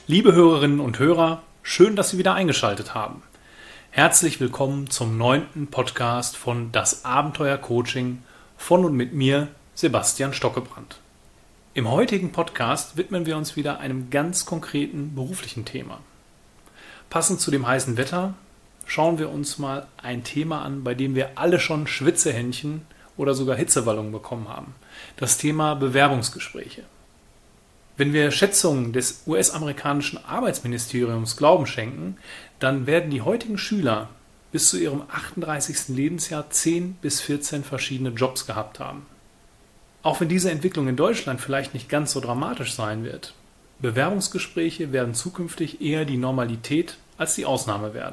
Liebe Hörerinnen und Hörer, schön, dass Sie wieder eingeschaltet haben. Herzlich willkommen zum 9. Podcast von Das Abenteuer Coaching von und mit mir, Sebastian Stockebrand. Im heutigen Podcast widmen wir uns wieder einem ganz konkreten beruflichen Thema. Passend zu dem heißen Wetter schauen wir uns mal ein Thema an, bei dem wir alle schon Schwitzehändchen oder sogar Hitzewallungen bekommen haben. Das Thema Bewerbungsgespräche. Wenn wir Schätzungen des US-amerikanischen Arbeitsministeriums Glauben schenken, dann werden die heutigen Schüler bis zu ihrem 38. Lebensjahr 10 bis 14 verschiedene Jobs gehabt haben. Auch wenn diese Entwicklung in Deutschland vielleicht nicht ganz so dramatisch sein wird, Bewerbungsgespräche werden zukünftig eher die Normalität als die Ausnahme werden.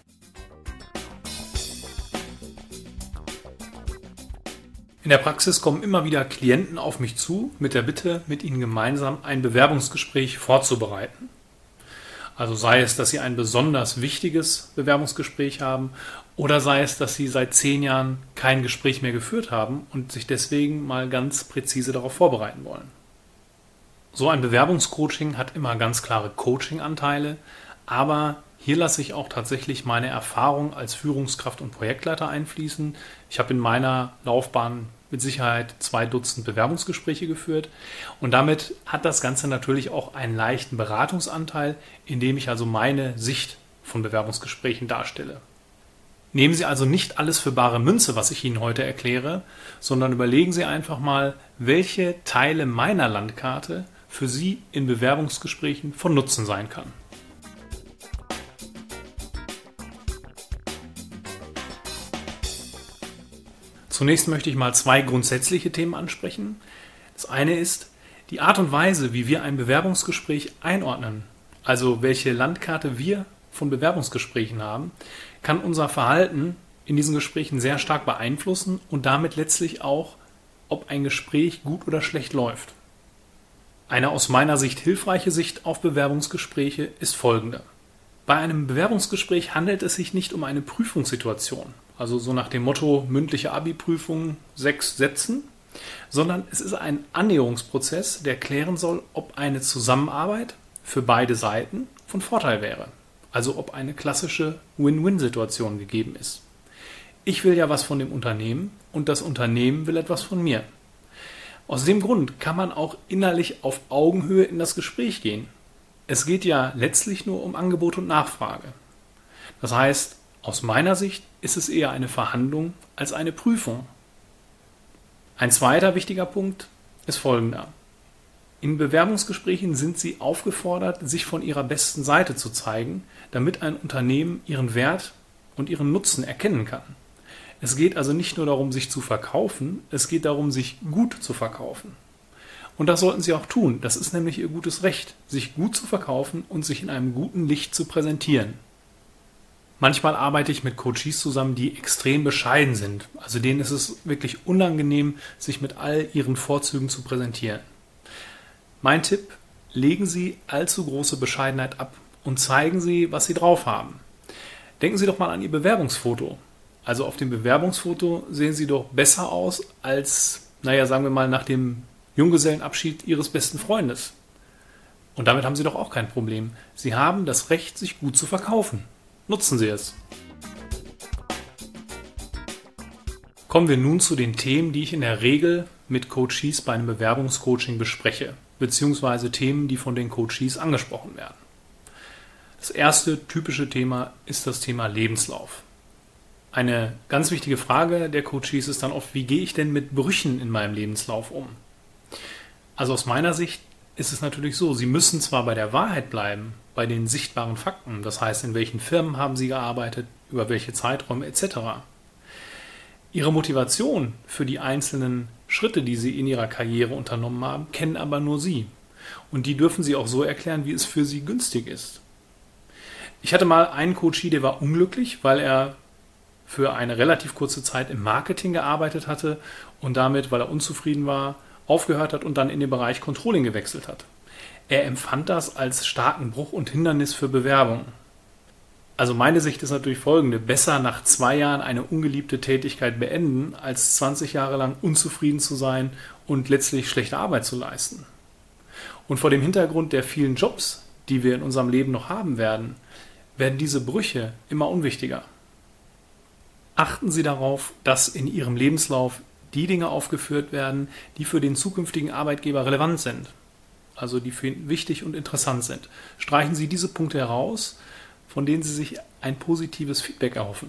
In der Praxis kommen immer wieder Klienten auf mich zu mit der Bitte, mit ihnen gemeinsam ein Bewerbungsgespräch vorzubereiten. Also sei es, dass sie ein besonders wichtiges Bewerbungsgespräch haben oder sei es, dass sie seit 10 Jahren kein Gespräch mehr geführt haben und sich deswegen mal ganz präzise darauf vorbereiten wollen. So ein Bewerbungscoaching hat immer ganz klare Coaching-Anteile, aber hier lasse ich auch tatsächlich meine Erfahrung als Führungskraft und Projektleiter einfließen. Ich habe in meiner Laufbahn mit Sicherheit 2 Dutzend Bewerbungsgespräche geführt und damit hat das Ganze natürlich auch einen leichten Beratungsanteil, indem ich also meine Sicht von Bewerbungsgesprächen darstelle. Nehmen Sie also nicht alles für bare Münze, was ich Ihnen heute erkläre, sondern überlegen Sie einfach mal, welche Teile meiner Landkarte für Sie in Bewerbungsgesprächen von Nutzen sein kann. Zunächst möchte ich mal 2 grundsätzliche Themen ansprechen. Das eine ist die Art und Weise, wie wir ein Bewerbungsgespräch einordnen, also welche Landkarte wir von Bewerbungsgesprächen haben, kann unser Verhalten in diesen Gesprächen sehr stark beeinflussen und damit letztlich auch, ob ein Gespräch gut oder schlecht läuft. Eine aus meiner Sicht hilfreiche Sicht auf Bewerbungsgespräche ist folgende. Bei einem Bewerbungsgespräch handelt es sich nicht um eine Prüfungssituation, also so nach dem Motto mündliche Abi-Prüfung 6 Sätzen, sondern es ist ein Annäherungsprozess, der klären soll, ob eine Zusammenarbeit für beide Seiten von Vorteil wäre, also ob eine klassische Win-Win-Situation gegeben ist. Ich will ja was von dem Unternehmen und das Unternehmen will etwas von mir. Aus dem Grund kann man auch innerlich auf Augenhöhe in das Gespräch gehen. Es geht ja letztlich nur um Angebot und Nachfrage. Das heißt, aus meiner Sicht ist es eher eine Verhandlung als eine Prüfung. Ein zweiter wichtiger Punkt ist folgender. In Bewerbungsgesprächen sind Sie aufgefordert, sich von Ihrer besten Seite zu zeigen, damit ein Unternehmen Ihren Wert und Ihren Nutzen erkennen kann. Es geht also nicht nur darum, sich zu verkaufen, es geht darum, sich gut zu verkaufen. Und das sollten Sie auch tun. Das ist nämlich Ihr gutes Recht, sich gut zu verkaufen und sich in einem guten Licht zu präsentieren. Manchmal arbeite ich mit Coaches zusammen, die extrem bescheiden sind. Also denen ist es wirklich unangenehm, sich mit all ihren Vorzügen zu präsentieren. Mein Tipp, legen Sie allzu große Bescheidenheit ab und zeigen Sie, was Sie drauf haben. Denken Sie doch mal an Ihr Bewerbungsfoto. Also auf dem Bewerbungsfoto sehen Sie doch besser aus als, sagen wir mal, nach dem Junggesellenabschied Ihres besten Freundes. Und damit haben Sie doch auch kein Problem. Sie haben das Recht, sich gut zu verkaufen. Nutzen Sie es. Kommen wir nun zu den Themen, die ich in der Regel mit Coaches bei einem Bewerbungscoaching bespreche, beziehungsweise Themen, die von den Coaches angesprochen werden. Das erste typische Thema ist das Thema Lebenslauf. Eine ganz wichtige Frage der Coaches ist dann oft, wie gehe ich denn mit Brüchen in meinem Lebenslauf um? Also aus meiner Sicht ist es natürlich so, Sie müssen zwar bei der Wahrheit bleiben, bei den sichtbaren Fakten, das heißt, in welchen Firmen haben Sie gearbeitet, über welche Zeiträume etc. Ihre Motivation für die einzelnen Schritte, die Sie in Ihrer Karriere unternommen haben, kennen aber nur Sie. Und die dürfen Sie auch so erklären, wie es für Sie günstig ist. Ich hatte mal einen Coachie, der war unglücklich, weil er für eine relativ kurze Zeit im Marketing gearbeitet hatte und damit, weil er unzufrieden war, aufgehört hat und dann in den Bereich Controlling gewechselt hat. Er empfand das als starken Bruch und Hindernis für Bewerbungen. Also meine Sicht ist natürlich folgende: Besser nach 2 Jahren eine ungeliebte Tätigkeit beenden, als 20 Jahre lang unzufrieden zu sein und letztlich schlechte Arbeit zu leisten. Und vor dem Hintergrund der vielen Jobs, die wir in unserem Leben noch haben werden, werden diese Brüche immer unwichtiger. Achten Sie darauf, dass in Ihrem Lebenslauf die Dinge aufgeführt werden, die für den zukünftigen Arbeitgeber relevant sind, also die für ihn wichtig und interessant sind. Streichen Sie diese Punkte heraus, von denen Sie sich ein positives Feedback erhoffen.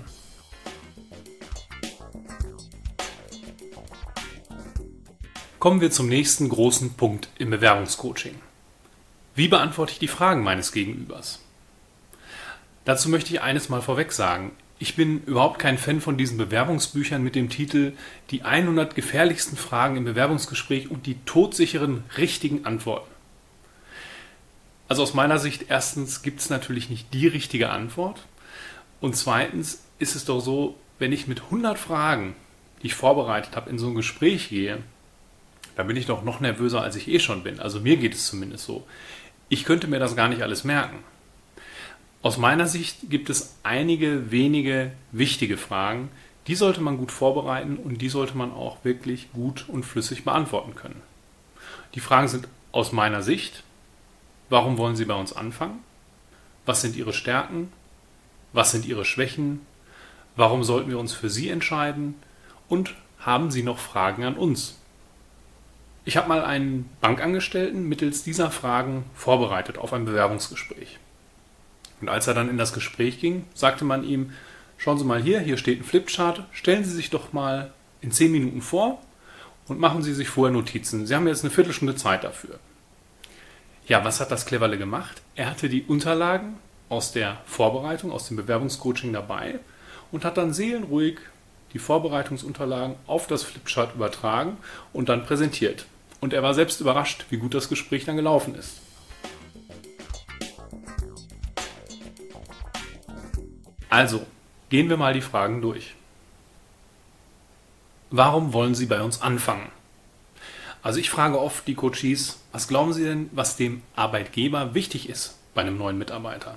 Kommen wir zum nächsten großen Punkt im Bewerbungscoaching. Wie beantworte ich die Fragen meines Gegenübers? Dazu möchte ich eines mal vorweg sagen. Ich bin überhaupt kein Fan von diesen Bewerbungsbüchern mit dem Titel Die 100 gefährlichsten Fragen im Bewerbungsgespräch und die todsicheren richtigen Antworten. Also aus meiner Sicht, erstens gibt es natürlich nicht die richtige Antwort und zweitens ist es doch so, wenn ich mit 100 Fragen, die ich vorbereitet habe, in so ein Gespräch gehe, da bin ich doch noch nervöser, als ich schon bin. Also mir geht es zumindest so. Ich könnte mir das gar nicht alles merken. Aus meiner Sicht gibt es einige wenige wichtige Fragen, die sollte man gut vorbereiten und die sollte man auch wirklich gut und flüssig beantworten können. Die Fragen sind aus meiner Sicht: Warum wollen Sie bei uns anfangen? Was sind Ihre Stärken? Was sind Ihre Schwächen? Warum sollten wir uns für Sie entscheiden? Und haben Sie noch Fragen an uns? Ich habe mal einen Bankangestellten mittels dieser Fragen vorbereitet auf ein Bewerbungsgespräch. Und als er dann in das Gespräch ging, sagte man ihm: Schauen Sie mal hier steht ein Flipchart, stellen Sie sich doch mal in 10 Minuten vor und machen Sie sich vorher Notizen. Sie haben jetzt eine Viertelstunde Zeit dafür. Ja, was hat das Cleverle gemacht? Er hatte die Unterlagen aus der Vorbereitung, aus dem Bewerbungscoaching dabei und hat dann seelenruhig die Vorbereitungsunterlagen auf das Flipchart übertragen und dann präsentiert. Und er war selbst überrascht, wie gut das Gespräch dann gelaufen ist. Also, gehen wir mal die Fragen durch. Warum wollen Sie bei uns anfangen? Also ich frage oft die Coaches: Was glauben Sie denn, was dem Arbeitgeber wichtig ist bei einem neuen Mitarbeiter?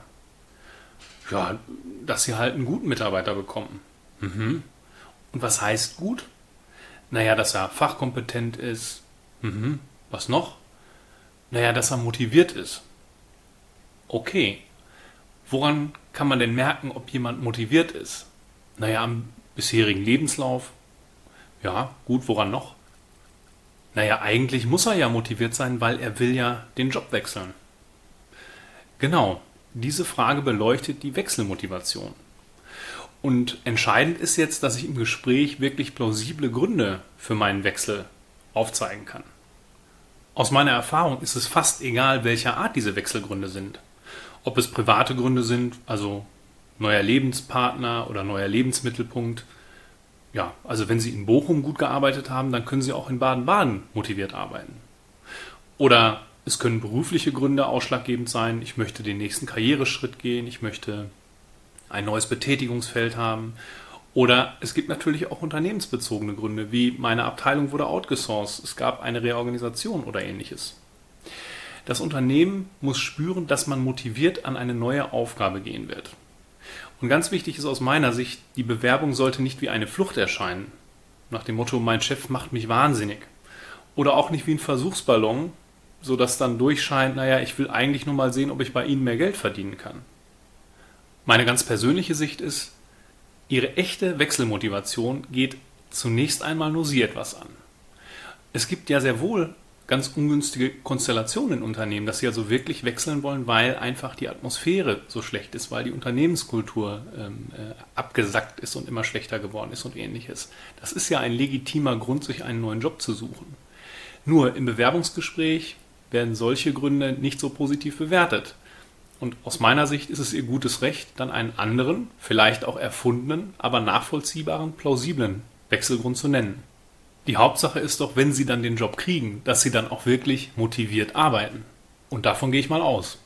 Ja, dass Sie halt einen guten Mitarbeiter bekommen. Mhm. Und was heißt gut? Naja, dass er fachkompetent ist. Mhm. Was noch? Naja, dass er motiviert ist. Okay. Woran kann man denn merken, ob jemand motiviert ist? Naja, am bisherigen Lebenslauf. Ja, gut, woran noch? Naja, eigentlich muss er ja motiviert sein, weil er will ja den Job wechseln. Genau, diese Frage beleuchtet die Wechselmotivation. Und entscheidend ist jetzt, dass ich im Gespräch wirklich plausible Gründe für meinen Wechsel aufzeigen kann. Aus meiner Erfahrung ist es fast egal, welcher Art diese Wechselgründe sind. Ob es private Gründe sind, also neuer Lebenspartner oder neuer Lebensmittelpunkt. Ja, also wenn Sie in Bochum gut gearbeitet haben, dann können Sie auch in Baden-Baden motiviert arbeiten. Oder es können berufliche Gründe ausschlaggebend sein. Ich möchte den nächsten Karriereschritt gehen, ich möchte ein neues Betätigungsfeld haben. Oder es gibt natürlich auch unternehmensbezogene Gründe, wie meine Abteilung wurde outgesourced, es gab eine Reorganisation oder ähnliches. Das Unternehmen muss spüren, dass man motiviert an eine neue Aufgabe gehen wird. Und ganz wichtig ist aus meiner Sicht, die Bewerbung sollte nicht wie eine Flucht erscheinen. Nach dem Motto: Mein Chef macht mich wahnsinnig. Oder auch nicht wie ein Versuchsballon, sodass dann durchscheint: Naja, ich will eigentlich nur mal sehen, ob ich bei Ihnen mehr Geld verdienen kann. Meine ganz persönliche Sicht ist, Ihre echte Wechselmotivation geht zunächst einmal nur Sie etwas an. Es gibt ja sehr wohl ganz ungünstige Konstellationen in Unternehmen, dass sie also wirklich wechseln wollen, weil einfach die Atmosphäre so schlecht ist, weil die Unternehmenskultur abgesackt ist und immer schlechter geworden ist und ähnliches. Das ist ja ein legitimer Grund, sich einen neuen Job zu suchen. Nur im Bewerbungsgespräch werden solche Gründe nicht so positiv bewertet. Und aus meiner Sicht ist es Ihr gutes Recht, dann einen anderen, vielleicht auch erfundenen, aber nachvollziehbaren, plausiblen Wechselgrund zu nennen. Die Hauptsache ist doch, wenn Sie dann den Job kriegen, dass Sie dann auch wirklich motiviert arbeiten. Und davon gehe ich mal aus.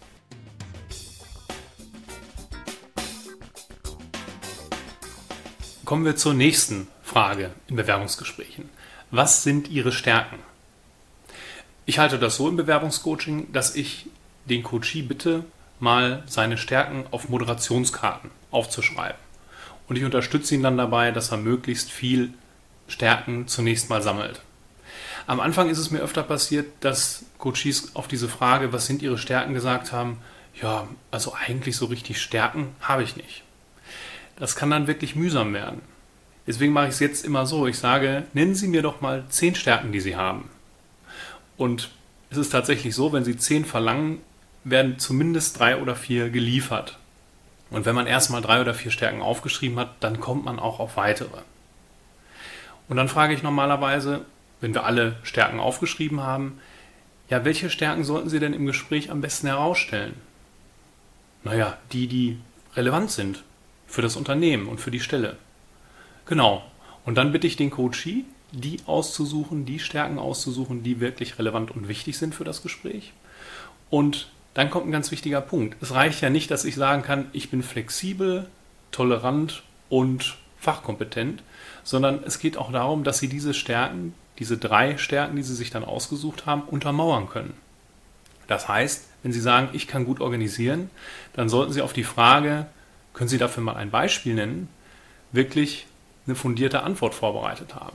Kommen wir zur nächsten Frage in Bewerbungsgesprächen. Was sind Ihre Stärken? Ich halte das so im Bewerbungscoaching, dass ich den Coachee bitte, mal seine Stärken auf Moderationskarten aufzuschreiben. Und ich unterstütze ihn dann dabei, dass er möglichst viel Stärken zunächst mal sammelt. Am Anfang ist es mir öfter passiert, dass Coaches auf diese Frage, was sind ihre Stärken, gesagt haben: ja, also eigentlich so richtig Stärken habe ich nicht. Das kann dann wirklich mühsam werden. Deswegen mache ich es jetzt immer so, ich sage, nennen Sie mir doch mal 10 Stärken, die Sie haben. Und es ist tatsächlich so, wenn Sie 10 verlangen, werden zumindest 3 oder 4 geliefert. Und wenn man erstmal 3 oder 4 Stärken aufgeschrieben hat, dann kommt man auch auf weitere. Und dann frage ich normalerweise, wenn wir alle Stärken aufgeschrieben haben, ja, welche Stärken sollten Sie denn im Gespräch am besten herausstellen? Naja, die relevant sind für das Unternehmen und für die Stelle. Genau. Und dann bitte ich den Coachee, die Stärken auszusuchen, die wirklich relevant und wichtig sind für das Gespräch. Und dann kommt ein ganz wichtiger Punkt. Es reicht ja nicht, dass ich sagen kann, ich bin flexibel, tolerant und fachkompetent, sondern es geht auch darum, dass Sie diese Stärken, diese 3 Stärken, die Sie sich dann ausgesucht haben, untermauern können. Das heißt, wenn Sie sagen, ich kann gut organisieren, dann sollten Sie auf die Frage, können Sie dafür mal ein Beispiel nennen, wirklich eine fundierte Antwort vorbereitet haben.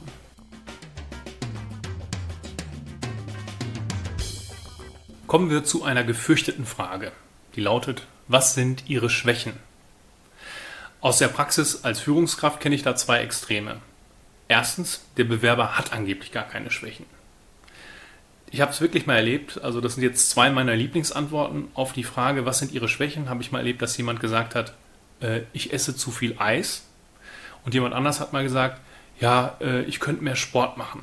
Kommen wir zu einer gefürchteten Frage, die lautet, was sind Ihre Schwächen? Aus der Praxis als Führungskraft kenne ich da 2 Extreme. Erstens, der Bewerber hat angeblich gar keine Schwächen. Ich habe es wirklich mal erlebt, also das sind jetzt 2 meiner Lieblingsantworten auf die Frage, was sind Ihre Schwächen, habe ich mal erlebt, dass jemand gesagt hat, ich esse zu viel Eis. Und jemand anders hat mal gesagt, ja, ich könnte mehr Sport machen.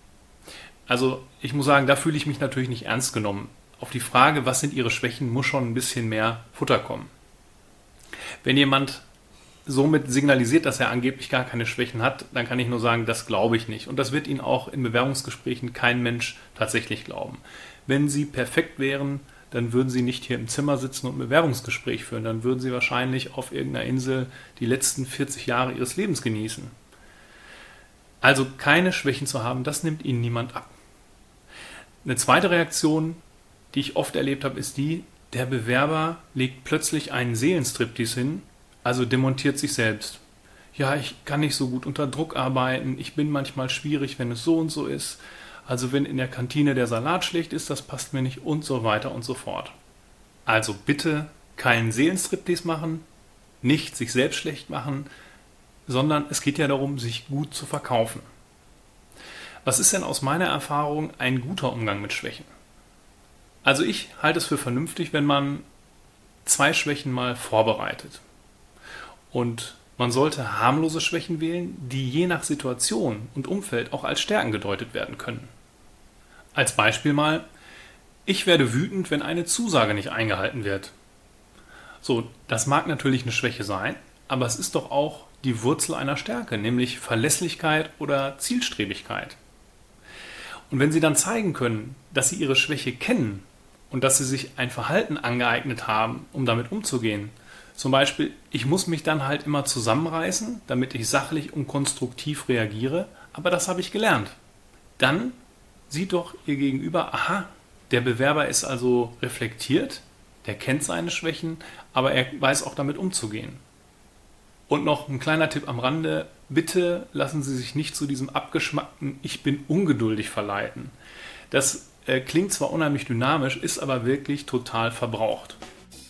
Also ich muss sagen, da fühle ich mich natürlich nicht ernst genommen. Auf die Frage, was sind Ihre Schwächen, muss schon ein bisschen mehr Futter kommen. Wenn jemand somit signalisiert, dass er angeblich gar keine Schwächen hat, dann kann ich nur sagen, das glaube ich nicht. Und das wird Ihnen auch in Bewerbungsgesprächen kein Mensch tatsächlich glauben. Wenn Sie perfekt wären, dann würden Sie nicht hier im Zimmer sitzen und ein Bewerbungsgespräch führen. Dann würden Sie wahrscheinlich auf irgendeiner Insel die letzten 40 Jahre Ihres Lebens genießen. Also keine Schwächen zu haben, das nimmt Ihnen niemand ab. Eine zweite Reaktion, die ich oft erlebt habe, ist die, der Bewerber legt plötzlich einen Seelenstriptease hin, also demontiert sich selbst. Ja, ich kann nicht so gut unter Druck arbeiten, ich bin manchmal schwierig, wenn es so und so ist. Also wenn in der Kantine der Salat schlecht ist, das passt mir nicht und so weiter und so fort. Also bitte keinen Seelenstriptease machen, nicht sich selbst schlecht machen, sondern es geht ja darum, sich gut zu verkaufen. Was ist denn aus meiner Erfahrung ein guter Umgang mit Schwächen? Also ich halte es für vernünftig, wenn man 2 Schwächen mal vorbereitet. Und man sollte harmlose Schwächen wählen, die je nach Situation und Umfeld auch als Stärken gedeutet werden können. Als Beispiel mal, ich werde wütend, wenn eine Zusage nicht eingehalten wird. So, das mag natürlich eine Schwäche sein, aber es ist doch auch die Wurzel einer Stärke, nämlich Verlässlichkeit oder Zielstrebigkeit. Und wenn Sie dann zeigen können, dass Sie Ihre Schwäche kennen und dass Sie sich ein Verhalten angeeignet haben, um damit umzugehen, zum Beispiel, ich muss mich dann halt immer zusammenreißen, damit ich sachlich und konstruktiv reagiere, aber das habe ich gelernt. Dann sieht doch Ihr Gegenüber, aha, der Bewerber ist also reflektiert, der kennt seine Schwächen, aber er weiß auch damit umzugehen. Und noch ein kleiner Tipp am Rande, bitte lassen Sie sich nicht zu diesem abgeschmackten Ich bin ungeduldig verleiten. Das klingt zwar unheimlich dynamisch, ist aber wirklich total verbraucht.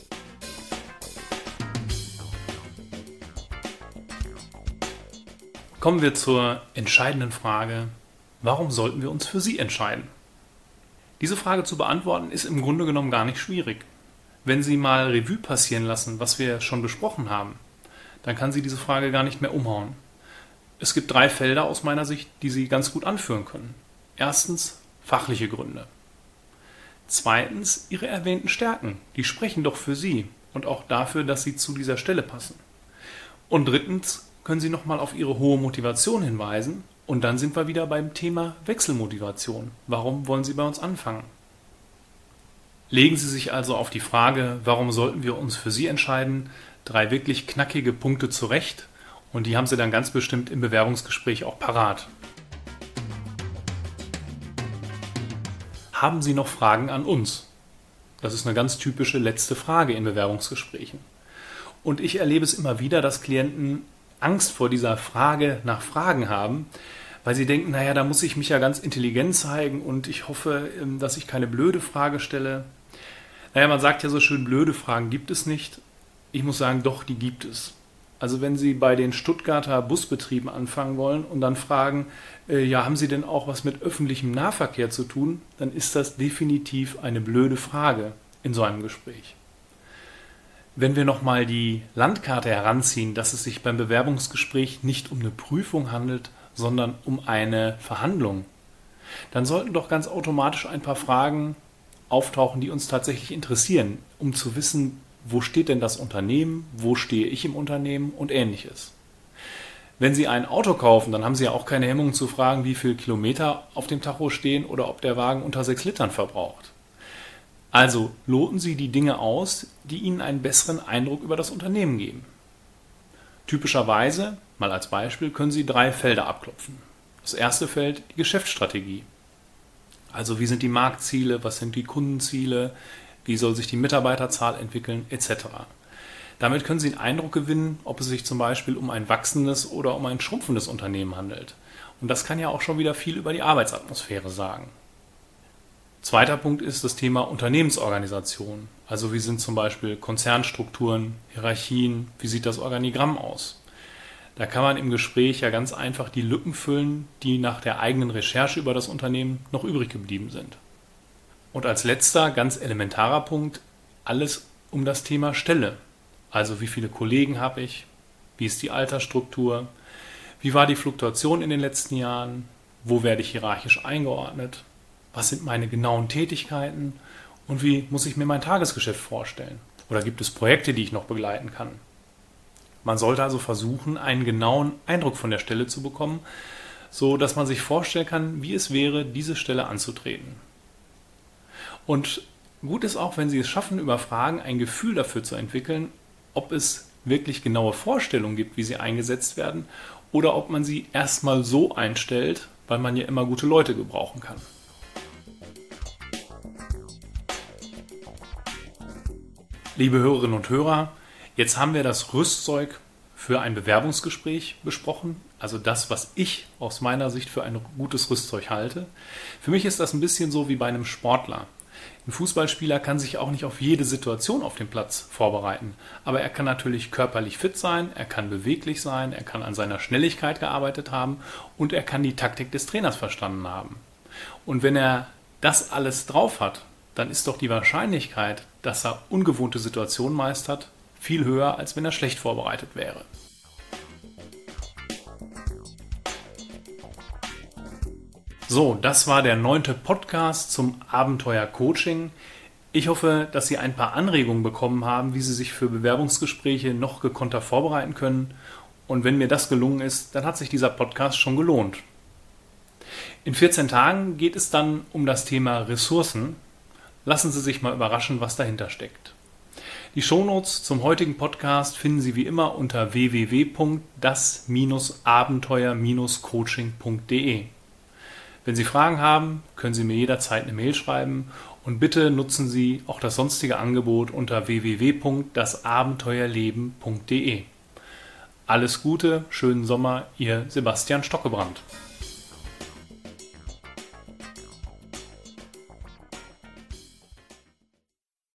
Kommen wir zur entscheidenden Frage, warum sollten wir uns für Sie entscheiden? Diese Frage zu beantworten ist im Grunde genommen gar nicht schwierig. Wenn Sie mal Revue passieren lassen, was wir schon besprochen haben, dann kann Sie diese Frage gar nicht mehr umhauen. Es gibt 3 Felder aus meiner Sicht, die Sie ganz gut anführen können. Erstens, fachliche Gründe. Zweitens, Ihre erwähnten Stärken. Die sprechen doch für Sie und auch dafür, dass Sie zu dieser Stelle passen. Und drittens, können Sie nochmal auf Ihre hohe Motivation hinweisen und dann sind wir wieder beim Thema Wechselmotivation. Warum wollen Sie bei uns anfangen? Legen Sie sich also auf die Frage, warum sollten wir uns für Sie entscheiden, 3 wirklich knackige Punkte zurecht und die haben Sie dann ganz bestimmt im Bewerbungsgespräch auch parat. Haben Sie noch Fragen an uns? Das ist eine ganz typische letzte Frage in Bewerbungsgesprächen. Und ich erlebe es immer wieder, dass Klienten Angst vor dieser Frage nach Fragen haben, weil sie denken, naja, da muss ich mich ja ganz intelligent zeigen und ich hoffe, dass ich keine blöde Frage stelle. Naja, man sagt ja so schön, blöde Fragen gibt es nicht. Ich muss sagen, doch, die gibt es. Also wenn Sie bei den Stuttgarter Busbetrieben anfangen wollen und dann fragen, ja, haben Sie denn auch was mit öffentlichem Nahverkehr zu tun, dann ist das definitiv eine blöde Frage in so einem Gespräch. Wenn wir nochmal die Landkarte heranziehen, dass es sich beim Bewerbungsgespräch nicht um eine Prüfung handelt, sondern um eine Verhandlung, dann sollten doch ganz automatisch ein paar Fragen auftauchen, die uns tatsächlich interessieren, um zu wissen, wo steht denn das Unternehmen, wo stehe ich im Unternehmen und Ähnliches. Wenn Sie ein Auto kaufen, dann haben Sie ja auch keine Hemmung zu fragen, wie viele Kilometer auf dem Tacho stehen oder ob der Wagen unter 6 Litern verbraucht. Also loten Sie die Dinge aus, die Ihnen einen besseren Eindruck über das Unternehmen geben. Typischerweise, mal als Beispiel, können Sie 3 Felder abklopfen. Das erste Feld, die Geschäftsstrategie. Also wie sind die Marktziele, was sind die Kundenziele, wie soll sich die Mitarbeiterzahl entwickeln, etc. Damit können Sie einen Eindruck gewinnen, ob es sich zum Beispiel um ein wachsendes oder um ein schrumpfendes Unternehmen handelt. Und das kann ja auch schon wieder viel über die Arbeitsatmosphäre sagen. Zweiter Punkt ist das Thema Unternehmensorganisation. Also wie sind zum Beispiel Konzernstrukturen, Hierarchien, wie sieht das Organigramm aus? Da kann man im Gespräch ja ganz einfach die Lücken füllen, die nach der eigenen Recherche über das Unternehmen noch übrig geblieben sind. Und als letzter, ganz elementarer Punkt, alles um das Thema Stelle. Also wie viele Kollegen habe ich, wie ist die Altersstruktur, wie war die Fluktuation in den letzten Jahren, wo werde ich hierarchisch eingeordnet, was sind meine genauen Tätigkeiten und wie muss ich mir mein Tagesgeschäft vorstellen? Oder gibt es Projekte, die ich noch begleiten kann? Man sollte also versuchen, einen genauen Eindruck von der Stelle zu bekommen, so dass man sich vorstellen kann, wie es wäre, diese Stelle anzutreten. Und gut ist auch, wenn Sie es schaffen, über Fragen ein Gefühl dafür zu entwickeln, ob es wirklich genaue Vorstellungen gibt, wie sie eingesetzt werden, oder ob man sie erstmal so einstellt, weil man ja immer gute Leute gebrauchen kann. Liebe Hörerinnen und Hörer, jetzt haben wir das Rüstzeug für ein Bewerbungsgespräch besprochen, also das, was ich aus meiner Sicht für ein gutes Rüstzeug halte. Für mich ist das ein bisschen so wie bei einem Sportler. Ein Fußballspieler kann sich auch nicht auf jede Situation auf dem Platz vorbereiten, aber er kann natürlich körperlich fit sein, er kann beweglich sein, er kann an seiner Schnelligkeit gearbeitet haben und er kann die Taktik des Trainers verstanden haben. Und wenn er das alles drauf hat, dann ist doch die Wahrscheinlichkeit, dass er ungewohnte Situationen meistert, viel höher, als wenn er schlecht vorbereitet wäre. So, das war der 9. Podcast zum Abenteuer Coaching. Ich hoffe, dass Sie ein paar Anregungen bekommen haben, wie Sie sich für Bewerbungsgespräche noch gekonnter vorbereiten können. Und wenn mir das gelungen ist, dann hat sich dieser Podcast schon gelohnt. In 14 Tagen geht es dann um das Thema Ressourcen. Lassen Sie sich mal überraschen, was dahinter steckt. Die Shownotes zum heutigen Podcast finden Sie wie immer unter www.das-abenteuer-coaching.de. Wenn Sie Fragen haben, können Sie mir jederzeit eine Mail schreiben und bitte nutzen Sie auch das sonstige Angebot unter www.dasabenteuerleben.de. Alles Gute, schönen Sommer, Ihr Sebastian Stockebrand.